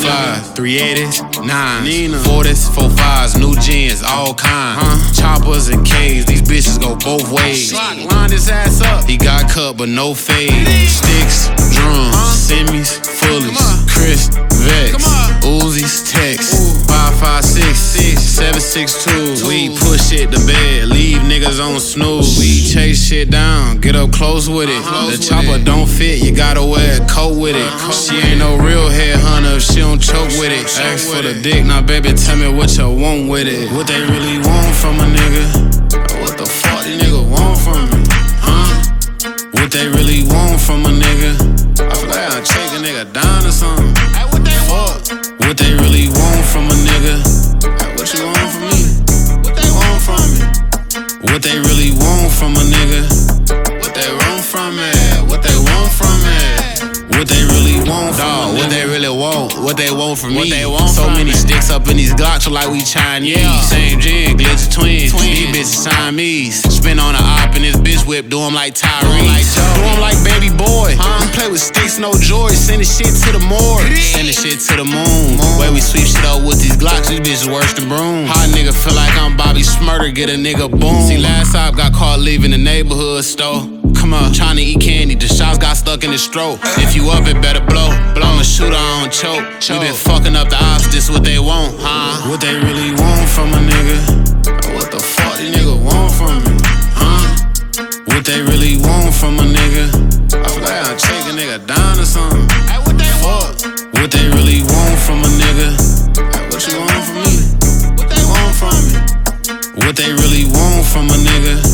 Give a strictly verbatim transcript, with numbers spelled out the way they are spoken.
flies, three eighties, nines, forties, four fives, new gens, all kind. Huh? Choppers and K's, these bitches go both ways. Line his ass up, he got cut but no fade. Sticks, drums, semis, fullies, Chris, Vex, Uzis, Tex, five five six, seven six two. We push it to bed, leave niggas on snooze. We chase shit down, get up close with it. The chopper don't fit, you gotta wear a coat with it. She ain't no real headhunter if she don't choke with it. Ask for the dick, now baby tell me what you want with it. What they really want from a nigga? What the fuck these niggas want from me? Huh? What they really want from a nigga? I feel like I'm take a nigga down or something. What they want? What they really want from a nigga? What you want from me? What they want from me? What they really want from a nigga? What they want from me? What they want from me? What they really want from Dog, what they really want? What they want from what me? They want so many me. Sticks up in these Glocks like we Chinese. Yeah. Same gen, glitch twins. twins. These bitches Siamese. Spin on a op in this bitch whip, do 'em like Tyrese. Like do 'em like baby boy. Huh? We play with sticks, no joy. Send the shit to the morgue. Send the shit to the moon. moon. Where we sweep shit up with these Glocks, these bitches worse than broom. Hot nigga feel like I'm Bobby Smurder, get a nigga boom. See, last op got caught leaving the neighborhood store. Come on, tryna eat candy, the shots got stuck in his throat. If you up, it better blow. Blow I'm a shooter, I don't choke. We been fucking up the ops, this what they want, huh? What they really want from a nigga? What the fuck these niggas want from me, huh? What they really want from a nigga? I feel like I'm take a nigga down or something. What they fuck? What they really want from a nigga? What you want from me? What they want from me? What they really want from a nigga?